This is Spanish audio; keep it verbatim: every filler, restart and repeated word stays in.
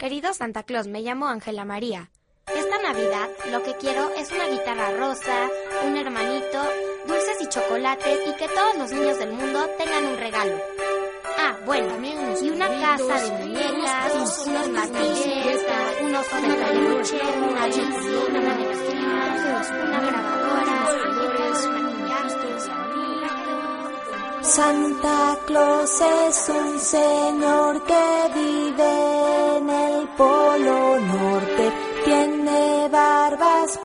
Querido Santa Claus, me llamo Ángela María. Esta Navidad lo que quiero es una guitarra rosa, un hermanito, dulces y chocolates y que todos los niños del mundo tengan un regalo. Ah, bueno, y una casa de muñecas, unos martillos, un oso de peluche, una chocolatina, una mezclilla, una grabadora, muñecas, maquillajes. Santa Claus es un señor que vive en el Polo Norte, tiene barba